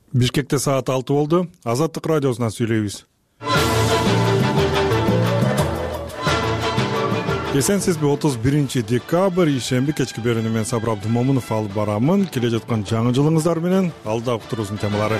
Бишкекте саат 6 болду. Азаттык радиосунан сүйлөйбүз. Эсенсизби, 31 декабрь ишемби кечки берүүнү мен Сабыр Абдымомунов алып барамын. Келе жаткан жаңы жылыңыздар менен алда уктуруусун темалары.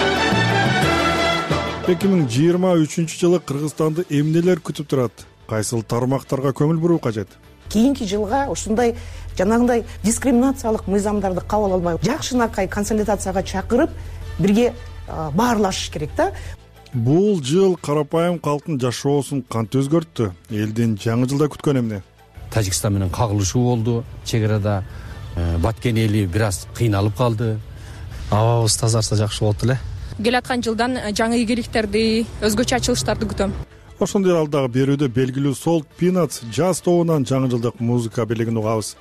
2023 Кыргызстанды эмнелер күтүп турат? Кайсыл тармактарга көңүл буруу кажет? Кийинки жылга ушундай жанагындай дискриминациялык мыйзамдарды кабыл албай, жакшынакай консолидацияга чакырып, бирге баарлашыш керек да. Бул жыл карапайым калктын жашоосун кантип өзгөрттү? Элдин жаңы жылда күткөн эмне? Тажикстан менен кагылышуу болду. Чек арада Баткен эли бир аз кыйналып калды. Абабыз тазарса жакшы болот эле. Келаткан жылдан жаңы ийгиликтерди, өзгөчө ачылыштарды күтөм. Ошондой эле алдагы берүүдө белгилүү Salt Peanuts жаз тобунан жаңы жылдык музыка белегин угабыз.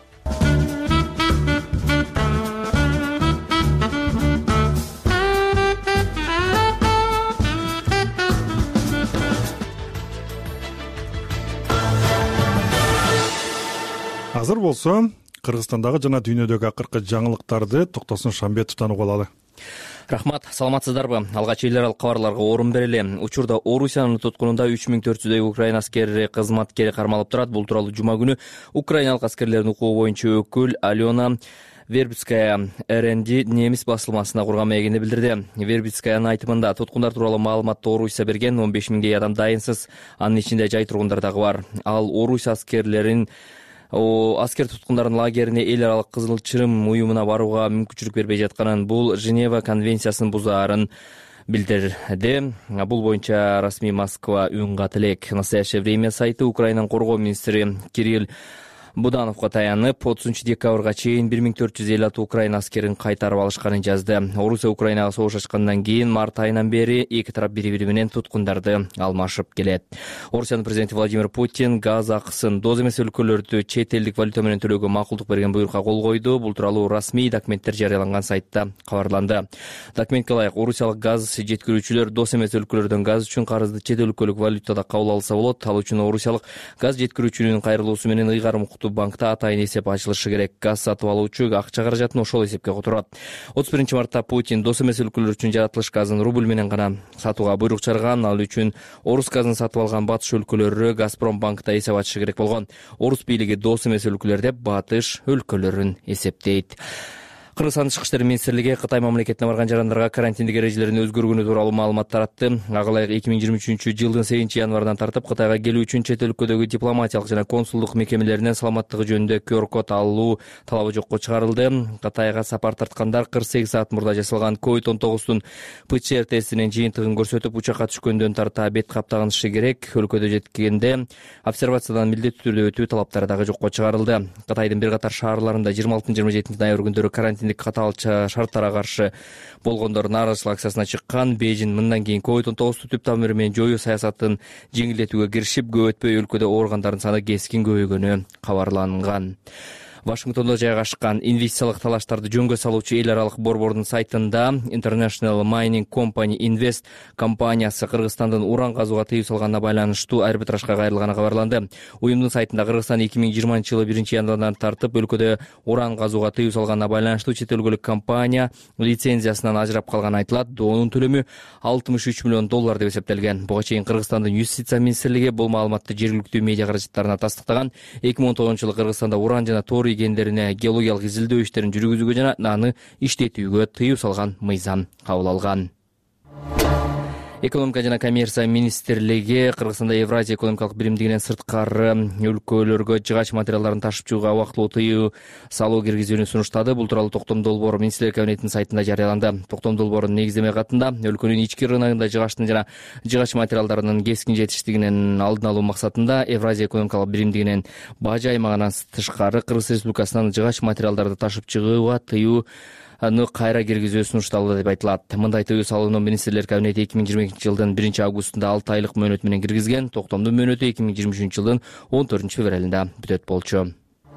Азыр болсо, Кыргызстандагы жана дүйнөдөгү акыркы жаңылыктарды Токтосун Шамбетовдон угуп алалы. Рахмат, саламатсыздарбы? Алгач эл аралык кабарларга орун берели. Учурда Орусиянын туткунунда 3400дөй Украина аскери кызматкери кармалып турат. Бул тууралуу жума күнү украиналык аскерлердин укугу боюнча өкүл Алена Вербицкая РНД немис басылмасына курган маегинде билдирди. Вербицкаянын айтымында туткундар тууралуу маалыматты Орусия берген 15 миңдей адам дайынсыз, анын ичинде жай тургундар дагы бар. Ал Орусия аскер туткундардын лагерине эл аралык Кызыл Чырым уюмуна барууга мүмкүнчүлүк бербей жатканын, бул Женева конвенциясын бузаарын билдирди. Бул боюнча расмий Москва үн кат элек. Настоящее время сайты Украинанын коргоо министри Кирилл Будановго таянып, 30 декабрга чейин 1456 Украина аскерин кайтарып алышканын жазды. Орусия Украинага согуш ачкандан кийин март айынан бери эки тарап бири-бири менен туткундарды алмашып келет. Орусиянын президенти Владимир Путин газ акысын доз эмес өлкөлөрдө чет элдик валюта менен төлөөгө макулдук берген буйрукка кол койду. Бул тууралуу расмий документтер жарыяланган сайтта кабарланды. Документке ылайык, орусиялык газ жеткирүүчүлөр доз эмес өлкөлөрдөн газ үчүн карызды чет өлкөлүк валютада кабыл алса болот. Ал үчүн орусиялык газ жеткирүүчүнүн кайрылуусу менен ыйгарым банкта атайын эсеп ачылышы керек. Газ сатып алуучу акча каражатын ошол эсепке которот. 31 мартта Путин дос эмес өлкөлөр үчүн жаратылыш газын рубль менен гана сатууга буйрук чыгарган. Ал үчүн орус газын сатып алган батыш өлкөлөрү Газпром банкта эсеп ачышы керек болгон. Орус бийлиги дос эмес өлкөлөр деп батыш өлкөлөрүн эсептейт. Кыргызстан Тышкы иштер министрлиги Кытай мамлекетине барган жарандарга карантиндик эрежелердин өзгөргөнү тууралуу маалымат таратты. Ага ылайык 2023 жылдын 8 январынан тартып Кытайга келүү үчүн чет өлкөдөгү дипломатиялык жана консулдук мекемелеринен саламаттыгы жөнүндө QR-код алуу талабы жокко чыгарылды. Кытайга сапар тарткандар 48 саат мурда жасалган COVID-19 ПЦР тестинин жыйынтыгын көрсөтүп, учакка түшкөндөн тарта бет каптагынышы керек. Өлкөдө жеткенде обсервациядан милдеттүү түрдө өтүү талаптары дагы жокко чыгарылды. Кытайдын бир катар шаарларында 26-27 ноябрь күндөрү карантиндик катаал шарттарга каршы болгондор нааразычылык акциясына чыккан. Бейжин мындан кийин COVID-19 түп тамыры менен жоюу саясатын жеңилдетүүгө киришип, көп өтпөй өлкөдө ооругандардын саны кескин көбөйгөнү кабарланган. Вашингтондо жайгашкан инвестициялык талаштарды жөнгө салуучу эл аралык борбордун сайтында International Mining Company Invest компаниясы Кыргызстандын уран казууга тыюу салганына байланыштуу арбитражга кайрылганы кабарланды. Уюмдун сайтында Кыргызстан 2020 жылы 1 январдан тартып өлкөдө уран казууга тыюу салганына байланыштуу чет өлкөлүк компания лицензиясынан ажырап калганы айтылат. Доонун төлөмү $63 миллион деп эсептелген. Буга чейин Кыргызстандын юстиция министрлиги бул маалыматты жергиликтүү медиа каражаттарына тастыктаган. 2019 жылы Кыргызстанда уран жана тор гендерине геологиялык изилдөө иштерин жүргүзүүгө жана аны иштетүүгө тыюу салган мыйзам кабыл алган. Экономика жана коммерция министрлиги Кыргызстанда Евразия экономикалык биримдигинен сырткары өлкөлөргө жыгач материалдарын ташып чыгууга убактылуу тыюу салуу киргизүүнү сунуштады. Бул тууралуу токтом долбоор министрлер кабинетинин сайтында жарыяланды. Токтом долбоорунун негиздеме катында өлкөнүн ички рыногунда жыгачтын жана жыгач материалдарынын кескин жетиштигинин алдын алуу максатында Евразия экономикалык биримдигинен бажы аймагынан тышкары Кыргыз Республикасынан жыгач материалдарды ташып чыгууга тыюу кайра киргизүү сунушталды деп айтылат. Мындай тыюу салууну министрлер кабинети 2022 жылдын 1 августунда 6 айлык мөөнөт менен киргизген. Токтомдун мөөнөтү 2023 жылдын 14 февралында бүтөт болчу.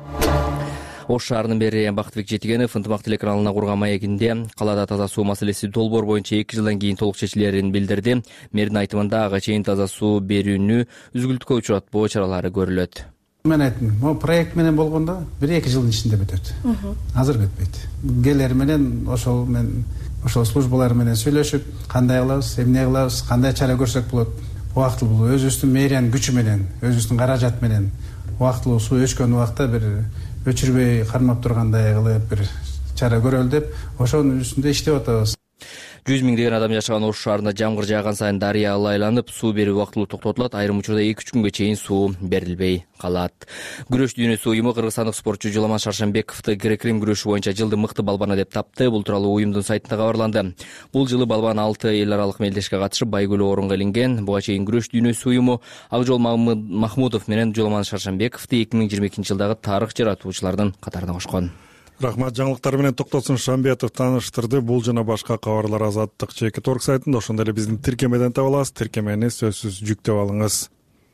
Ош шаарынын мэри Бактыбек Жетигенов ынтымак телеканалына курган маегинде калаада таза суу маселеси долбоор боюнча 2 жылдан кийин толук чечилерин билдирди. Мэрдин айтымында ага чейин таза суу берүүнү үзгүлтүккө учуратпоо чаралары көрүлөт. Мен айттым, бул проект менен болгондо 1-2 жылдын ичинде бүтөт. Азыр бүтпөйт. Келер менен ошол мен ошол службалар менен сүйлөшүп кандай кылабыз, эмне кылабыз, кандай чара көрсөк болот. Убактылуу өзүбүздүн мэриянын күчү менен, өзүбүздүн каражат менен убактылуу суу өчкөн убакта бир өчүрбөй кармап тургандай кылып бир чара көрөлү деп ошонун үстүндө иштеп атабыз. 100 миңдеген адам жашаган Ош шаарында жамгыр жааган сайын дарыя айланып, суу берүү убактылуу токтотулат, айрым учурда 2-3 күнгө чейин суу берилбей калат. Күрөш дүйнөсү уюму кыргызстандык спортчу Жуламан Шаршенбековду грек-рим күрөшү боюнча жылдын мыкты балбаны деп тапты. Бул тууралуу уюмдун сайтында кабарланды. Бул жылы балбан 6 эл аралык мелдешке катышып, байгөлүү орунга илинген. Буга чейин күрөш дүйнөсү уюму Акжол Махмудов менен Жуламан Шаршенбековду 2022 жылдагы тарых жаратуучулардын катарына кошкон. Рахмат. Жаңылыктар менен Токтосун Шамбетов тааныштырды. Бул жана башка кабарлар Азаттык ЧК сайтында, ошондой эле биздин тиркемеден таба аласыз. Тиркемени сөзсүз жүктөп алыңыз.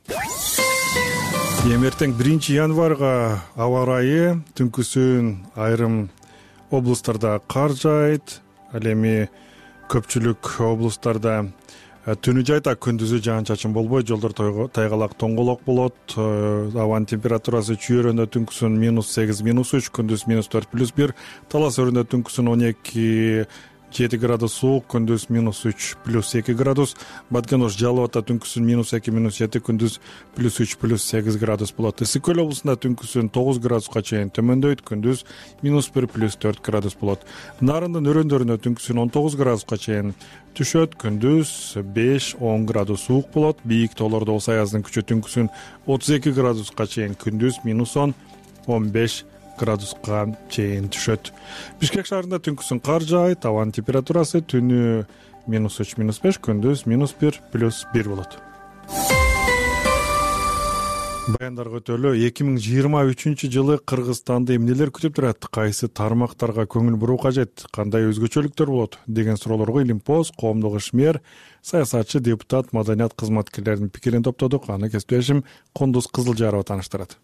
Эртең 1-январга аба ырайы түнкүсүн айрым облустарда кар жаайт. Ал эми көпчүлүк облустарда түнү жайда, күндүзү жаан-чачын болбойт, жолдор тайгалак тоңголок болот. Абанын температурасы чүйөрөндө түнкүсүн -8, -3, күндүз -4, +1. Талас өрүндө түнкүсүн 12-7 градус суук, күндүз -3, +2 градус. Баткен Ош Жалал Абадта түнкүсүн -2, -7, күндүз +3, +8 градус болот. Ысык көл облусунда түнкүсүн 9 градуска чейин төмөндөйт, күндүз -1, +4 градус болот. Нарындын өрөөндөрүндө түнкүсүн 19 градуска чейин түшөт, күндүз 5-10 градус суук болот. Бийик тоолордо болсо аяздын күчү түнкүсүн 32 градуска чейин, күндүз -10, 15 градуска чейин түшөт. Бишкек шаарында түнкүсүн кар жаайт, абанын температурасы түнү -3, -5, күндүз -1, +1 болот. Баяндарга өтөлү. 2023 жылы Кыргызстанды эмнелер күтүп турат? Кайсы тармактарга көңүл буруу кажет? Кандай өзгөчөлүктөр болот? Деген суроолорго Илимпоз коомдук ишмер, саясатчы, депутат, маданият кызматкерлеринин пикирин топтодук. Аны кесиптешим Кондуз Кызылжарова тааныштырат.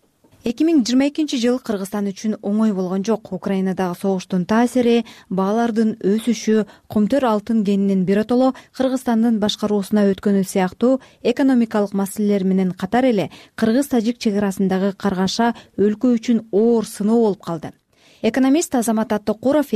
2022 жыл Кыргызстан үчүн оңой болгон жок. Украинадагы согуштун таасири, баалардын өсүшү, кумтөр алтын кенинин биротоло Кыргызстандын башкаруусуна өткөнү сыяктуу экономикалык маселелер менен катар эле кыргыз-тажик чек арасындагы каргаша өлкө үчүн оор сыноо болуп калды. Экономист Азамат Аттокуров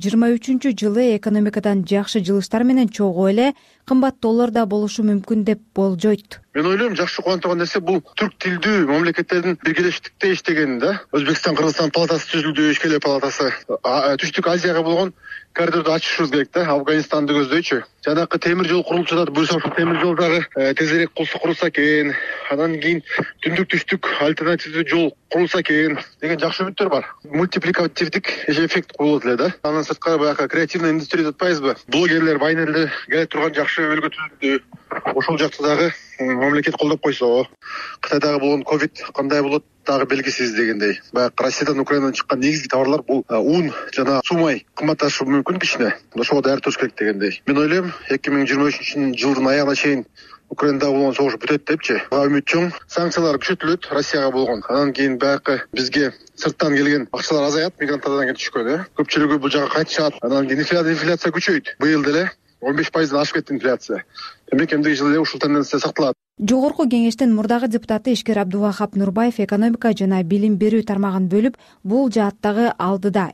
2023 жылы экономикадан жакшы жылыштар менен чогуу эле кымбат доллар да болушу мүмкүн деп болжойт. Мен ойлойм, жакшы кубантырган нерсе бул түрк тилдүү мамлекеттердин биргелештикте иштегени да. Өзбекстан, Кыргызстан палатасы түзүлдү, Ишкеле палатасы. Түштүк Азияга болгон коридорду ачышыбыз керек да, Афганистанды көздөйчү. Жанакы темир жол курулуп жатат, буюрса ошол темир жол дагы тезирээк курулса экен. Анан кийин түндүк түштүк альтернативдүү жол курулса экен деген жакшы үмүттөр бар. Мультипликативдик эффект болот эле да. Андан сырткары баягы креативный индустрия деп атпайбызбы? Блогерлер, вайнерлер келе турган жакшы өлкө түзүлдү. Ошол жакта дагы мамлекет колдоп койсо, Кытайдагы болгон ковид кандай болот дагы белгисиз дегендей. Баягы Россиядан, Украинадан чыккан негизги товарлар бул ун жана сумай кымбатташышы мүмкүн кичине. Ошого даяр туруш керек дегендей. Мен ойлойм, 2023 жылдын аягына чейин Украинада болгон согуш бүтөт депчи. Үмүт чоң. Санкциялар күчөтүлөт Россияга болгон. Анан кийин баягы бизге сырттан келген акчалар азаят, мигранттардан келип түшкөн, Көпчүлүгү бул жака кайтышат. Анан кийин инфляция күчөйт. Быйыл деле 15%-дан ашып кетти инфляция. Демек эмдиги жылы ушул тенденция сакталат. Жогорку кеңештин мурдагы депутаты Ишкер Абдувахап Нурбаев экономика жана билим берүү тармагын бөлүп, бул жааттагы алдыда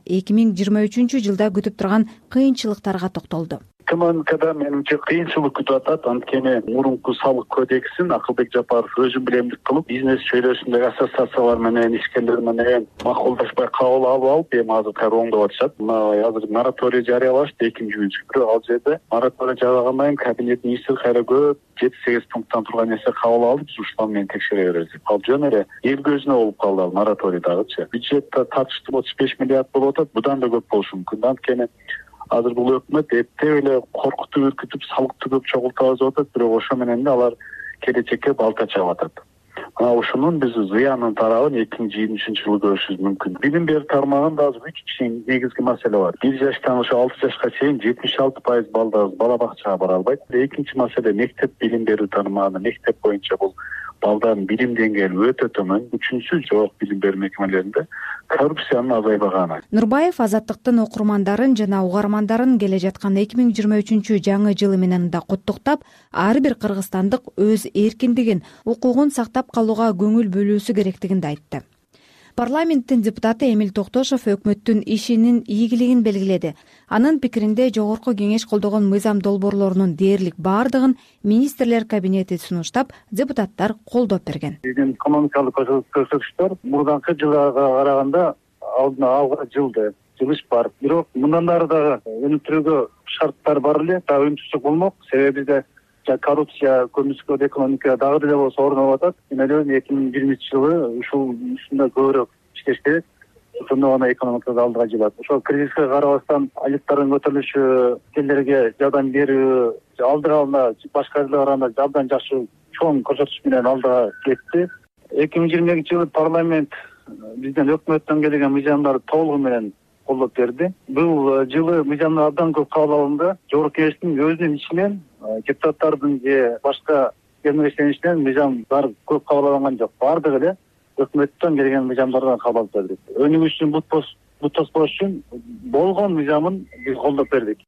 2023 жылда күтүп турган кыйынчылыктарга токтолду. Экономикада менимче кыйынчылык күтүп атат. Анткени мурунку салык кодексин Акылбек Жапаров өзү билемдик кылып, бизнес чөйрөсүндөгү ассоциациялар менен, ишкерлер менен макулдашпай кабыл алып, эми азыр кайра оңдоп атышат. Азыр мораторий жарыялашты 2-жүзү. Бирок ал жерде мораторий жарыялагандан кийин кабинет министри кайра көп 7-8 пункттан турган нерсе кабыл алып, биз ушуну менен текшере беребиз деп. Ал жөн эле эл көзүнө болуп калды ал мораторий дагычы. Бюджетте тартыштуу 35 миллиард болуп атат. Будан да көп болушу мүмкүн. Анткени азыр бул өкмөт эптеп эле коркутуп, үркүтүп, салыкты көп чогултабыз деп атат, бирок ошо менен да алар келечекке балта чаап атат. Мына ушунун биз зыянын тарабын 2023 жылы көрүшүбүз мүмкүн. Билим берүү тармагында азыр 3 негизги маселе бар. 1 жаштан ошо 6 жашка чейин 76% балдар бала бакчага бара албайт. Экинчи маселе мектеп билим берүү тармагында, мектеп боюнча бул балдардын билим деңгээли өтө төмөн. Үчүнчү, жогорку билим берүү мекемелеринде коррупциянын азайбаганы. Нурбаев азаттыктын окурмандарын жана угармандарын келе жаткан 2023 жаңы жылы менен да куттуктап, ар бир кыргызстандык өз эркиндигин, укугун сактап калууга көңүл бөлүүсү керектигин айтты. Парламенттин депутаты Эмиль Токтошов өкмөттүн ишинин ийгилигин белгиледи. Анын пикиринде жогорку кеңеш колдогон мыйзам долбоорлорунун дээрлик баардыгын министрлер кабинети сунуштап, депутаттар колдоп берген. Биздин экономикалык көрсөтүчтөр мурдаңкы жылга караганда алга жылыш бар. Бирок мындан ары дагы өнүктүрүүгө шарттар бар эле, дагы өнүктүрсөк болмок. Себеби бизде коррупция, көмүскө экономика дагы деле болсо орноп атат. Мен ойлойм 2020 жылы ушул үстүндө көбүрөөк иштеш керек. Ошондо гана экономика алдыга жылат. Ошол кризиске карабастан айлыктардын көтөрүлүшү, элдерге жардам берүү, алдыга алганда башка элдерге караганда абдан жакшы чоң көрсөтүш менен алдыга кетти. 2022 жылы парламент бизден өкмөттөн келген мыйзамдарды толугу менен колдоп берди. Бул жылы мыйзамдар абдан көп кабыл алынды. Жогорку кеңештин өзүнүн ичинен депутаттардын же башка кеңештеринен мыйзамдар көп кабыл алынган жок. Бардыгы эле өкмөттөн келген мыйзамдардан кабыл алып бердик. Өнүгүүчүн бут тоспош үчүн болгон мыйзамын биз колдоп бердик.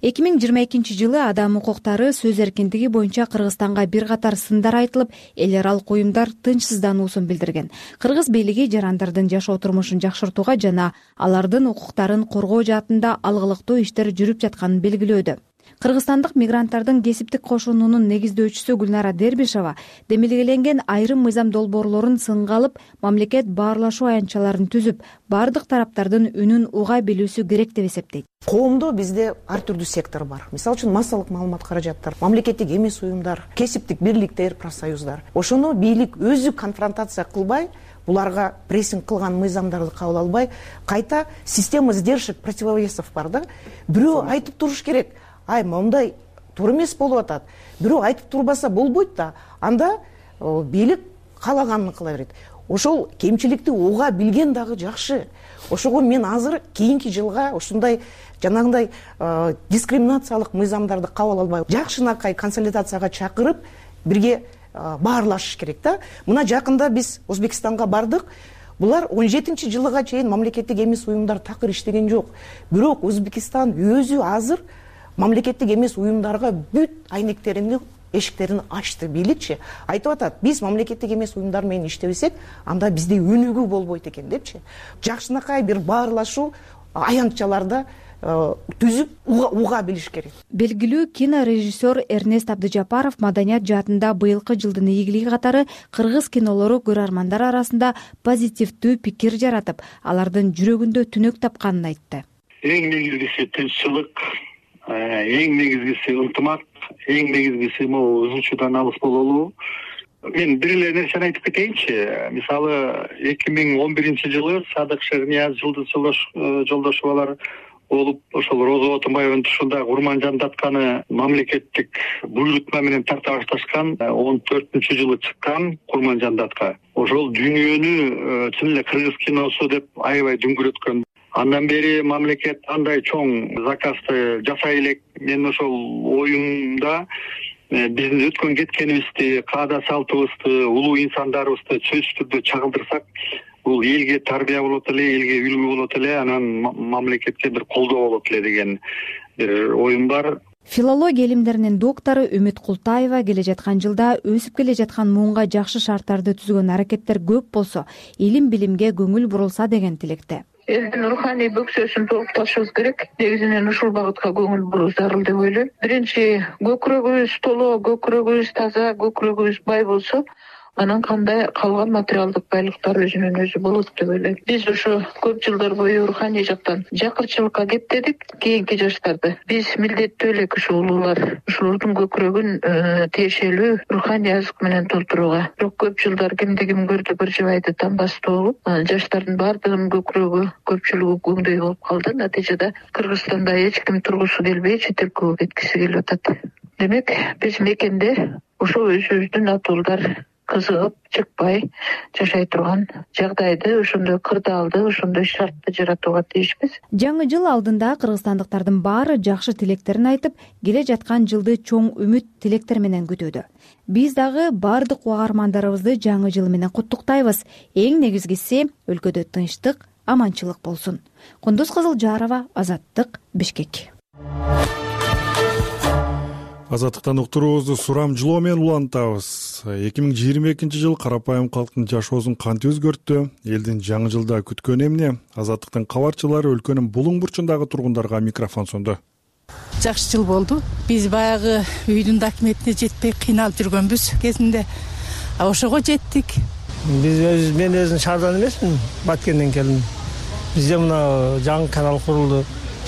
2022 жылы адам укуктары, сөз эркиндиги боюнча Кыргызстанга бир катар сындар айтылып, эл аралык уюмдар тынчсыздануусун билдирген. Кыргыз бийлиги жарандардын жашоо турмушун жакшыртууга жана алардын укуктарын коргоо жаатында алгылыктуу иштер жүрүп жатканын белгилөөдө. Кыргызстандык мигранттардын кесиптик кошунунун негиздөөчүсү Гүлнара Дербишова демилгеленген айрым мыйзам долбоорлорун сынга алып, мамлекет баарлашуу аянтчаларын түзүп, бардык тараптардын үнүн уга билүүсү керек деп эсептейт. Коомдо бизде ар түрдүү сектор бар. Мисалы үчүн массалык маалымат каражаттар, мамлекеттик эмес уюмдар, кесиптик бирликтер, профсоюздар. Ошону бийлик өзү конфронтация кылбай, буларга прессинг кылган мыйзамдарды кабыл албай, кайта система сдержек противовесов бар да. Бирөө айтып туруш керек. Ай, мондай туура эмес болуп атат. Бирөө айтып турбаса болбойт да. Анда бийлик каалаганын кыла берет. Ошол кемчиликти уга билген дагы жакшы. Ошого мен азыр кийинки жылга ушундай жанагындай дискриминациялык мыйзамдарды кабыл албай, жакшынакай консолидацияга чакырып, бирге баарлашыш керек да. Мына жакында биз Өзбекстанга бардык. Булар 17 жылга чейин мамлекеттик эмес уюмдар такыр иштеген жок. Бирок Өзбекстан өзү азыр мамлекеттик эмес уюмдарга бүт айнектерин, эшиктерин ачты. Бийликчи айтып атат, биз мамлекеттик эмес уюмдар менен иштебесек, анда бизде өнүгүү болбойт экен депчи. Жакшынакай бир баарлашуу аянтчаларда түзүп уга билиш керек. Белгилүү кинорежиссер Эрнест Абдыжапаров маданият жаатында быйылкы жылдын ийгилиги катары кыргыз кинолору көрөрмандар арасында позитивдүү пикир жаратып, алардын жүрөгүндө түнөк тапканын айтты. Эң негизгиси тынччылык, эң негизгиси ынтымак, эң негизгиси могу ызычуудан алыс бололуу. Мен бир эле нерсени айтып кетейинчи. Мисалы 2011 жылы Садык Шернияз, Жылдыз Жолдошовалар болуп, ошол Роза Отунбаеванын тушунда урман жандатканы мамлекеттик буйрутма менен тарта башташкан 14-жылы чыккан урман жандатка. Ошол дүйнөнү чын эле кыргыз киносу деп аябай дүңгүрөткөн. Андан бери мамлекет андай чоң заказды жасай элек. Мен ошол оюмда биздин өткөн кеткенибизди, каада салтыбызды, улуу инсандарыбызды сөзсүз түрдө чагылдырсак, бул элге тарбия болот эле, элге үлгү болот эле, анан мамлекетке бир колдоо болот эле деген бир оюм бар. Филология илимдеринин доктору Үмүт Култаева келе жаткан жылда өсүп келе жаткан муунга жакшы шарттарды түзгөн аракеттер көп болсо, илим билимге көңүл бурулса деген тилекте. Элдин руханий бөксөсүн толукташыбыз керек. Негизинен ушул багытка көңүл буруу зарыл деп ойлойм. Биринчи, көкүрөгүбүз толо, көкүрөгүбүз таза, көкүрөгүбүз бай болсо, анан кандай калган материалдык байлыктар өзүнөн өзү болот деп ойлойм. Биз ошо көп жылдар бою руханий жактан жакырчылыкка кептедик. Кийинки жаштарды биз милдеттүү элек ушул улуулар, ушулардын көкүрөгүн тиешелүү руханий азык менен толтурууга. Бирок көп жылдар кимди ким көрдү бир жыбайды тамбастуу болуп, жаштардын баардыгынын көкүрөгү көпчүлүгү көңдөй болуп калды. Натыйжада Кыргызстанда эч ким тургусу келбей чет элге кеткиси келип атат. Демек, биз мекенде ошо өзүбүздүн атуулдар кызыгып, чыкпай жашай турган жагдайды, ошондой кырдаалды, ошондой шартты жаратууга тийишпиз. Жаңы жыл алдында кыргызстандыктардын баары жакшы тилектерин айтып, келе жаткан жылды чоң үмүт тилектер менен күтүүдө. Биз дагы бардык угармандарыбызды жаңы жыл менен куттуктайбыз. Эң негизгиси өлкөдө тынчтык, аманчылык болсун. Кундуз Кызылжарова, Азаттык, Бишкек. Азаттыктан уктуруубузду сурамжылоо менен улантабыз. 2022-жыл карапайым калктын жашоосун кантип өзгөрттү? Элдин жаңы жылда күткөнү эмне? Азаттыктын кабарчылары өлкөнүн булуң бурчундагы тургундарга микрофон сунду. Жакшы жыл болду. Биз баягы үйдүн документине жетпей кыйналып жүргөнбүз кезинде. Ошого жеттик. Мен өзүм шаардан эмесмин, Баткенден келдим. Бизде мына жаңы канал курулду.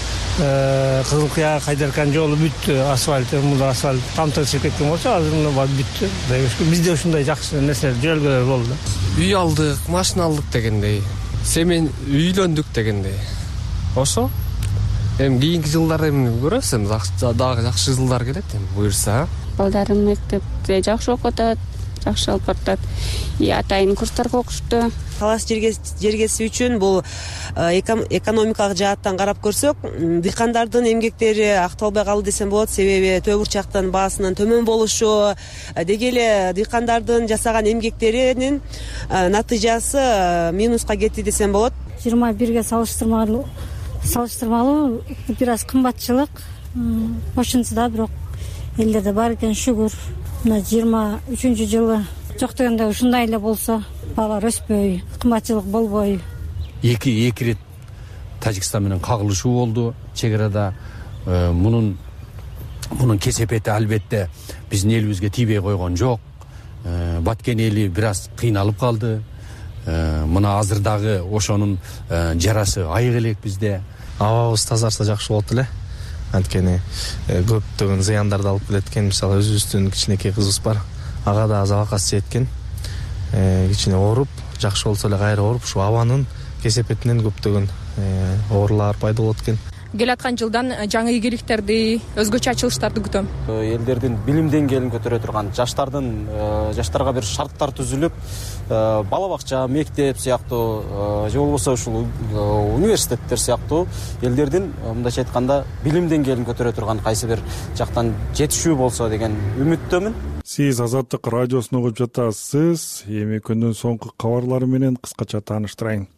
Кызыл Кыя Кайдаркан жолу бүттү, асфальт, мында асфальт тамтырчып кеткен болчу, азыр мына бүттү. Бизде ушундай жакшы нерселер, жөнөлгөлөр болду. Үй алдык, машина алдык дегендей. Семен үйлөндүк дегендей. Ошо эми кийинки жылдар эми көрөбүз, эми дагы жакшы жылдар келет эми буюрса. Балдарым мектепте жакшы окутат, жакшы алып баратат. Атайын курстарга окушту. Талаш жергеси үчүн бул экономикалык жааттан карап көрсөк, дыйкандардын эмгектери акталбай калды десем болот. Себеби төө бурчактын баасынын төмөн болушу, деги эле дыйкандардын жасаган эмгектеринин натыйжасы минуска кетти десем болот. 21-ге салыштырмалуу бир аз кымбатчылык, ошонусу да бирок элдерде бар экен, шүгүр. Мына 23-жылы жок дегенде ушундай эле болсо, баалар өспөй, кымбатчылык болбой. Эки ирет Тажикстан менен кагылышуу болду чек арада. Мунун кесепети албетте биздин элибизге тийбей койгон жок. Баткен эли бир аз кыйналып калды. Мына азыр дагы ошонун жарасы айык элек бизде. Абабыз тазарса жакшы болот эле. Анткени көптөгөн зыяндарды алып келет экен. Мисалы өзүбүздүн кичинекей кызыбыз бар. Ага да забакасы жеткен. Кичине ооруп, жакшы болсо эле кайра ооруп, ушу абанын кесепетинен көптөгөн оорулар пайда болот экен. Келаткан жылдан жаңы ийгиликтерди, өзгөчө ачылыштарды күтөм. Элдердин билим деңгээлин көтөрө турган, жаштарга бир шарттар түзүлүп, бала бакча, мектеп сыяктуу, же болбосо ушул университеттер сыяктуу элдердин мындайча айтканда билим деңгээлин көтөрө турган кайсы бир жактан жетишүү болсо деген үмүттөмүн. Сиз Азаттык радиосун угуп жатасыз. Эми күндүн соңку кабарлары менен кыскача тааныштырайын.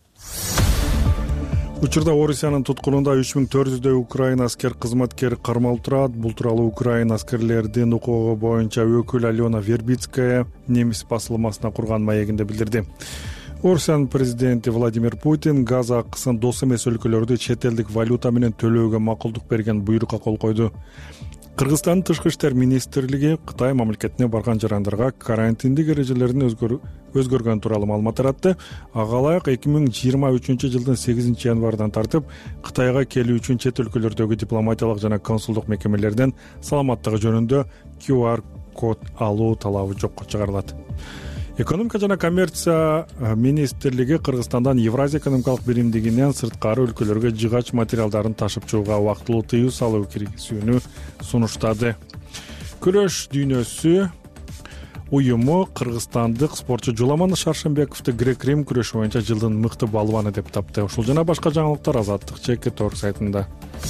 Учурда Орусиянын туткунунда 3400дөй Украина аскер кызматкери кармалып турат. Бул тууралуу Украина аскерлердин укугу боюнча өкүл Алена Вербицкая немис басылмасына курган маегинде билдирди. Орусиянын президенти Владимир Путин газ акысын дос эмес өлкөлөрдө чет элдик валюта менен төлөөгө макулдук берген буйрукка кол койду. Кыргызстандын тышкы иштер министрлиги Кытай мамлекетине барган жарандарга карантиндик эрежелерин өзгөргөн тууралуу маалымат таратты. Ага ылайык 2023-жылдын 8-январдан тартып Кытайга келүү үчүн чет өлкөлөрдөгү дипломатиялык жана консулдук мекемелерден саламаттыгы жөнүндө QR код алуу талабы жокко чыгарылат. Экономика жана коммерция министрлиги Кыргызстандан Евразия экономикалык биримдигинен сырткары өлкөлөргө жыгач материалдарын ташып чыгууга убактылуу тыюу салуу киргизүүнү сунуштады. Күрөш дүйнөсү уюму кыргызстандык спортчу Жуламан Шаршембековду грек-рим күрөшү боюнча жылдын мыкты балбаны деп тапты. Ушул жана башка жаңылыктар Азаттык ЧК сайтында.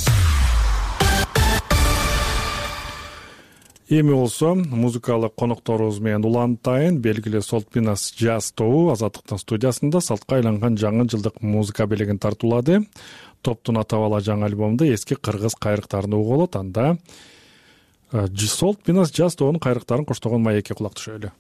Эми болсо музыкалык конокторубуз менен улантайын. Белгилүү Salt Peanuts Jazz тобу Азаттыктын студиясында салтка айланган жаңы жылдык музыка белегин тартуулады. Топтун атабала жаңы альбомунда эски кыргыз кайрыктарын угуп болот. Анда Salt Peanuts Jazz тобунун кайрыктарын коштогон маекке кулак түшөлү.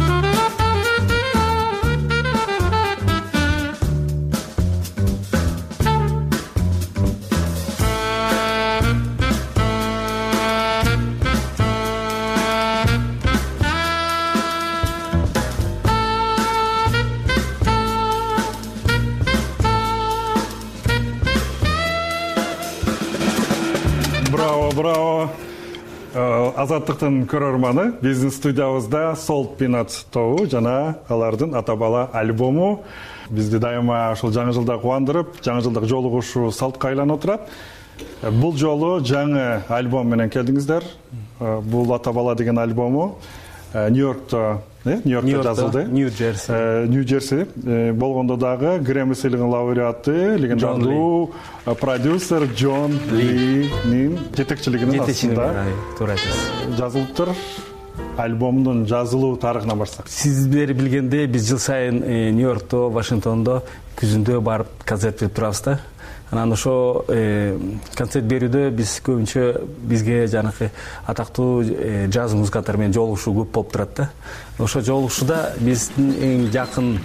Браво. Азаттыктын көрөрманы биздин студиябызда Salt Peanuts тобу жана алардын атабала альбому бизди дайыма ушул жаңы жылда кубандырып, жаңы жылдык жолугушуу салтка айланып турат. Бул жолу жаңы альбом менен келдиңиздер. Бул атабала деген альбому Нью-Йоркто жазылды. Нью-Джерси болгондо дагы Грэмми сыйлыгынын лауреаты, легендардуу продюсер Джон Линин жетекчилигинин астында жазылыптыр. Альбомдун жазылуу тарыхына барсак. Сиздер билгендей, биз жыл сайын Нью-Йоркто, Вашингтондо күзүндө барып концерт берип турабыз да. Анан ошо концерт берүүдө биз көбүнчө бизге жанакы атактуу джаз музыканттар менен жолугушуу көп болуп турат да. Ошо жолугушууда биздин эң жакын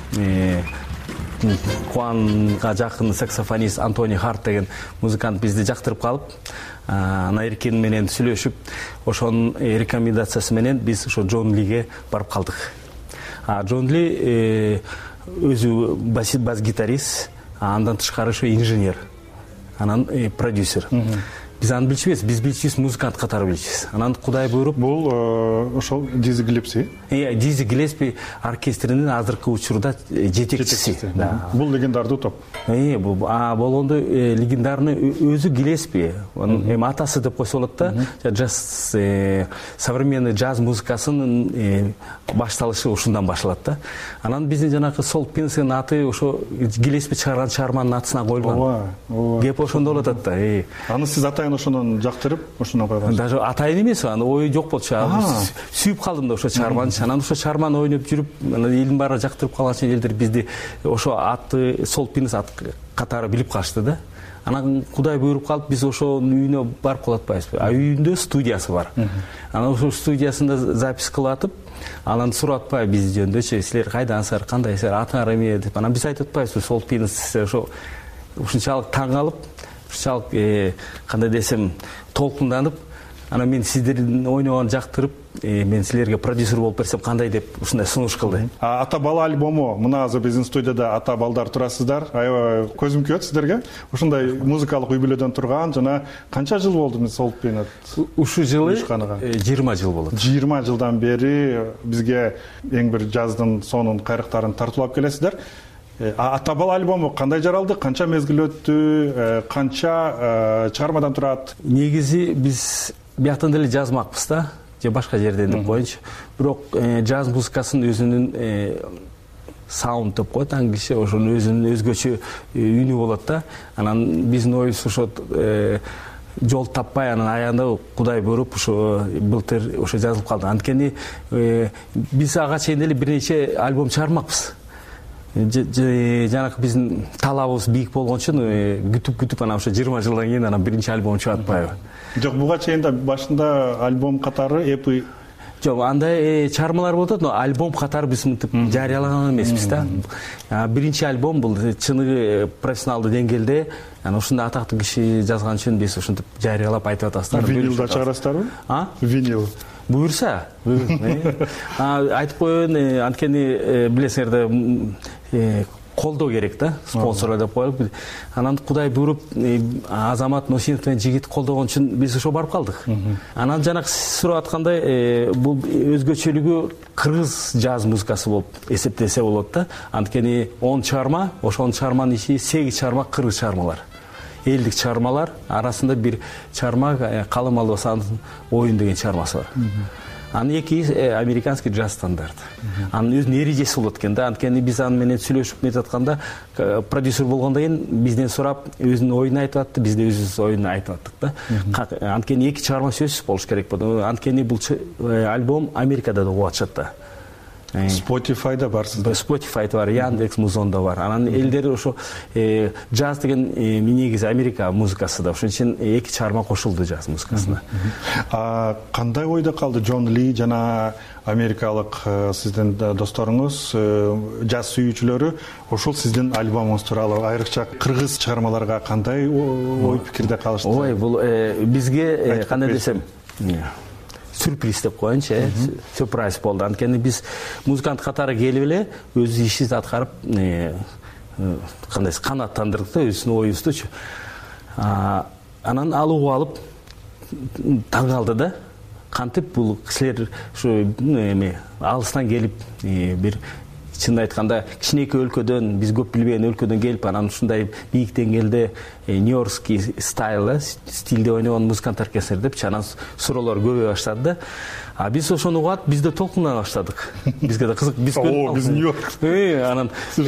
Куанга жакын саксофонист Антони Харт деген музыкант бизди жактырып калып, ана Эркин менен сүйлөшүп, ошонун рекомендациясы менен биз ошо Джон Лиге барып калдык. Джон Ли өзү бас-гитарист, андан тышкары ошо инженер, анан продюсер. Биз аны билчүбүз, биз билчүбүз музыкант катары билчүбүз. Анан Кудай буйруп, бул ошол Дизи Гилеспи. Дизи Гилеспи оркестринин азыркы учурда жетекчиси. Бул легендардуу топ. Болгондо легендарный өзү Гилеспи, эми атасы деп койсо болот да. Джаз, современный джаз музыкасынын башталышы ушундан башталат да. Анан биздин жанакы Сол Пинстин аты ошо Гилеспи чыгарган чыгарманын атына коюлган. Кеп ошондо болуп атат да. Аны сиз атайын ошондон жактырып, ошондон койгонсуз. Даже атайын эмес, аны ою жок болчу. Сүйүп калдым да ошо чыгарманы. Анан ошо чыгарманы ойноп жүрүп, элдин баары жактырып калган чейин элдер бизди ошо атты Сол Пинс ат катары билип калышты да. Анан Кудай буйруп калып, биз ошонун үйүнө барып калып атпайбызбы? Үйүндө студиясы бар. Анан ошо студиясында запись кылып атып, анан сурап атпайбы биз жөнүндөчү, силер кайдансыздар, кандайсыздар, атыңар эмне деп. Анан биз айтып атпайбызбы, Сол Пинс ошо ушунчалык таң калып, ушунчалык кандай десем, толкунданып, анан мен сиздердин ойногонду жактырып, мен силерге продюсер болуп берсем кандай деп ушундай сунуш кылды. Ата бала альбому, мына азыр биздин студияда ата балдар турасыздар. Аябай көзүм күйөт сиздерге. Ушундай музыкалык үй бүлөдөн турган жана канча жыл болду Сол Пинс? Ушу жылы 20 жыл болот. 20 жылдан бери бизге эң бир жаздын сонун кайрыктарын тартуулап келесиздер. Ата бала альбому кандай жаралды? Канча мезгил өттү? Канча чыгармадан турат? Негизи биз бияктан деле жазмакпыз да, же башка жерден деп коеюнчу. Бирок джаз музыкасынын өзүнүн саунд деп коет англисче, ошонун өзүнүн өзгөчө үнү болот да. Анан биздин оюбуз ошо жол таппай, анан аягында Кудай буйруп ошо былтыр ошо жазылып калды. Анткени биз ага чейин деле бир нече альбом чыгармакпыз. Жанакы биздин талабыбыз бийик болгон үчүн күтүп анан ошо 20 жылдан кийин анан биринчи альбом чыгып атпайбы? Жок, буга чейин да башында альбом катары эпи. Жок, андай чыгармалар болуп атат, но альбом катары биз мынтип жарыялаган эмеспиз да. Биринчи альбом бул чыныгы профессионалдуу деңгээлде, анан ушундай атактуу киши жазган үчүн биз ушинтип жарыялап айтып атасыздар. Винил да чыгарасыздарбы? Винил. Буюрса, айтып коеюн, анткени билесиңер да колдоо керек да, спонсорлор деп коелуп. Анан Кудай буйруп Азамат Носинов менен жигит колдогон үчүн биз ошо барып калдык. Анан жанакы сурап аткандай, бул өзгөчөлүгү кыргыз джаз музыкасы болуп эсептесе болот да. Анткени 10 чыгарма, ошол чыгарманын ичи 8 чыгарма кыргыз чыгармалар. Элдик чыгармалар арасында бир чыгарма Калым Албасановдун Оюн деген чыгармасы бар. Анын экиси американский джаз стандарт. Анын өзүнүн эрежеси болот экен да. Анткени биз аны менен сүйлөшүп нетип атканда, продюсер болгондон кийин бизден сурап, өзүнүн оюн айтып атты, биз да өзүбүздүн оюн айтып аттык да. Анткени эки чыгарма сөзсүз болуш керек болду. Анткени бул альбом Америкада да угуп атышат да. Spotify'da барсыздар. Spotify'da бар, Яндекс Музонда бар. Анан элдер ошо джаз деген негизи Америка музыкасы да. Ошон үчүн эки чыгарма кошулду джаз музыкасына. Кандай ойдо калды Джон Ли жана америкалык сиздин досторуңуз, джаз сүйүүчүлөрү ошол сиздин альбомуңуз тууралуу, айрыкча кыргыз чыгармаларга кандай ой пикирде калышты? Ой, бул бизге кандай десем, сюрприз деп коеюнчу, сюрприз болду. Анткени биз музыкант катары келип эле өз ишибизди аткарып, кандай канааттандырдык да өзүнүн оюбуздучу. Анан ал угуп алып таң калды да. Кантип бул кишилер ушу алыстан келип, бир чынын айтканда кичинекей өлкөдөн, биз көп билбеген өлкөдөн келип, анан ушундай бийик деңгээлде нью-йоркский стилде ойногон музыканттар экенсиңер депчи, анан суроолор көбөйө баштады да. Биз ошону угуп, биз да толкундана баштадык. Бизге да кызык, биз Нью-Йорк. Анан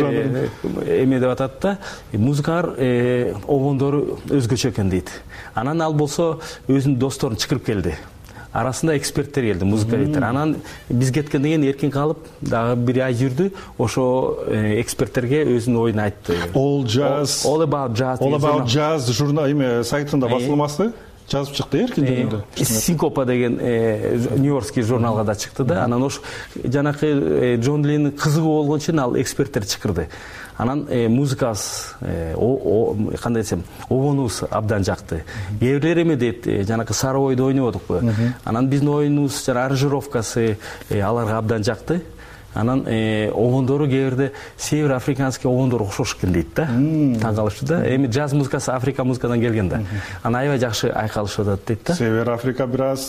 эме деп атат да, музыкалар огондору өзгөчө экен дейт. Анан ал болсо өзүнүн досторун чакырып келди. арасында эксперттер келди, музыковедтер. Анан биз кеткенден кийин эркин калып, дагы 1 ай жүрдү. Ошо эксперттерге өзүнүн оюн айтты. All About Jazz журнал сайтында басылмасы жазып чыкты эркин. Синкопа деген Нью-Йоркский журналга да чыкты да. Анан ош жанакы Джон Ленин кызыгуу болгон үчүн ал эксперттер чакырды. Анан музыкабыз кандай десем, обонубуз абдан жакты. Кээ бирлер эме дейт, жанакы сары ойду ойнободукпу. Анан биздин оюнубуз жана аранжировкасы аларга абдан жакты. Анан обондору кээ бирде север африканский обондор окшош экен дейт да. Таң калышты да. Эми джаз музыкасы Африка музыкадан келген да. Анан аябай жакшы айкалышып атат дейт да. Север Африка бир аз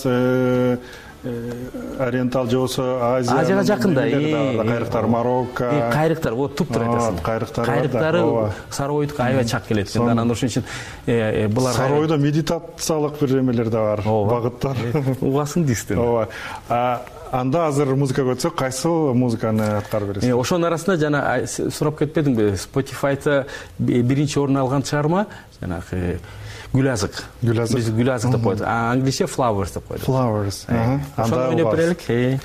ориентал же болсо Азияга жакын да. Кайрыктар Марокко. Кайрыктар, вот туптур айтасың. Кайрыктары сары ойдука аябай чак келет экен. Анан ошон үчүн булар сары ойдо медитациялык бир эмелер да бар, багыттар. Угасың дейсиң. Ооба. Анда азыр музыкага өтсөк, кайсы музыканы аткарып бересиз? Ошонун арасында жана сурап кетпедимби, Spotify'да биринчи орун алган чыгарма жанагы Гүл азык. Биз гүл азык деп койдук. Англисче Flowers деп койдук. Flowers. Анда ойноп берелик.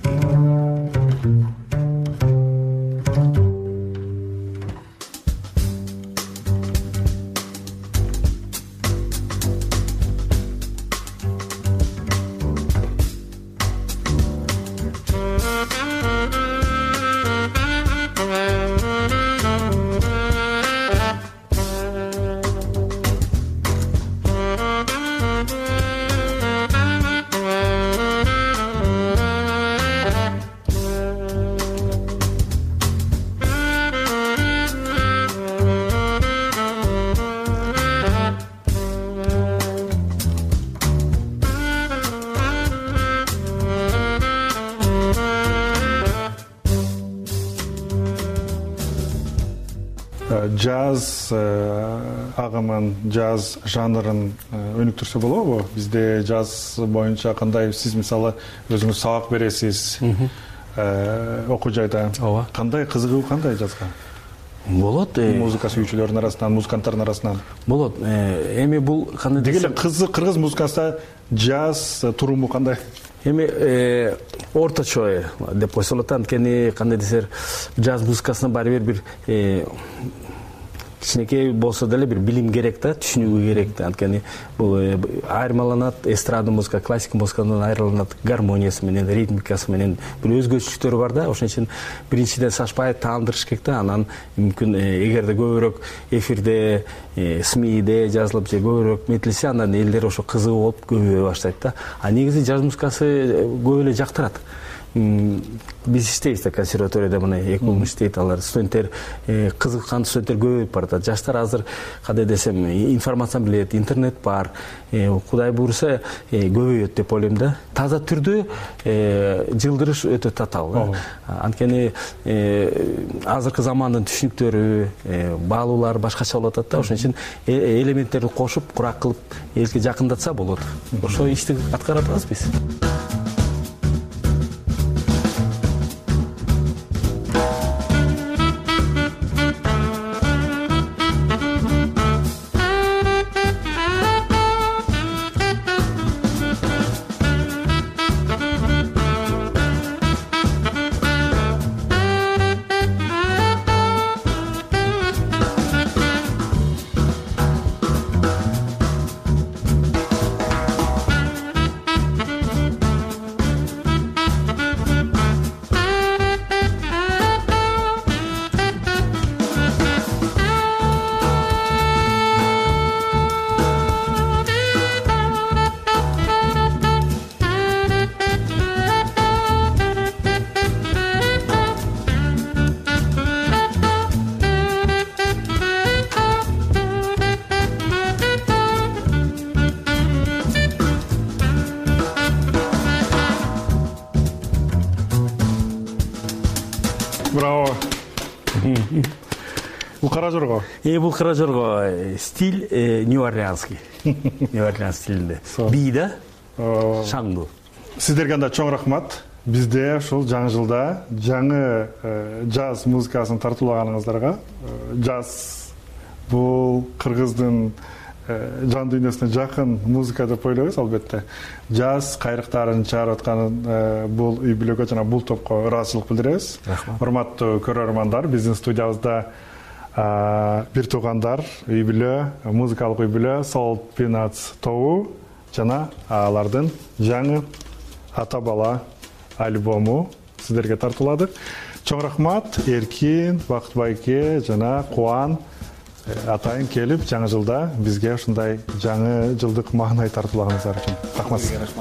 Jazz агымын, jazz жанрын өнүктүрсө болобу? Бизде jazz боюнча кандай, сиз мисалы өзүңүз сабак бересиз, окуу жайда. Кандай кызыгуу, кандай жазга? Болот. Музыка сүйүүчүлөрдүн арасынан, музыканттардын арасынан. Болот. Эми бул кандай десем, кыргыз музыкасында jazz туруму кандай? Эми орточо деп койсолот, анткени кандай десер, jazz музыкасына баары бир кичинекей болсо деле бир билим керек да, түшүнүү керек да. Анткени бул айырмаланат, эстрада музыка, классик музыкадан айырылат, гармониясы менен, ритмикасы менен бир өзгөчөлүктөрү бар да. Ошон үчүн биринчиден сашпай таандырыш керек да. Анан мүмкүн эгерде көбүрөөк эфирде, СМИде жазылып же көбүрөөк метилсе, анан элдер ошо кызыгуу болуп көбөйө баштайт да. А негизи жаз музыкасы көп эле жактырат. Биз иштейбиз да консерваторияда, мына 2 жыл иштейт алар. Студенттер кызыккан студенттер көбөйүп баратат. Жаштар азыр кандай десем, информацияны билет, интернет бар. Кудай буйруса көбөйөт деп ойлойм да. Таза түрдө жылдырыш өтө татаал. Анткени азыркы замандын түшүнүктөрү, баалуулар башкача болуп атат да. Ошон үчүн элементтерди кошуп, курак кылып элге жакындатса болот. Ошо ишти аткарып атабыз биз. Браво. Бул кара жорго. Бул кара жорго стиль нью-орлеанский. Нью-Орлеан стилинде. Би да? Шаңдуу. Сиздерге анда чоң рахмат. Бизде ушул жаңы жылда жаңы джаз музыкасын тартуулаганыңыздарга. Джаз бул кыргыздын жан дүйнөсүнө жакын музыка деп ойлойбуз. Албетте жаз кайрыктарын чыгарып аткан бул үй бүлөгө жана бул топко ыраазычылык билдиребиз. Урматтуу көрөрмандар, биздин студиябызда бир туугандар үй бүлө, музыкалык үй бүлө Salt Peanuts тобу жана алардын жаңы ата бала альбому сиздерге тартуулады. Чоң рахмат Эркин, Бакыт байке жана Кубан атайын келип жаңы жылда бизге ушундай жаңы жылдык маанай тартуулаганыңыздар үчүн. Рахмат.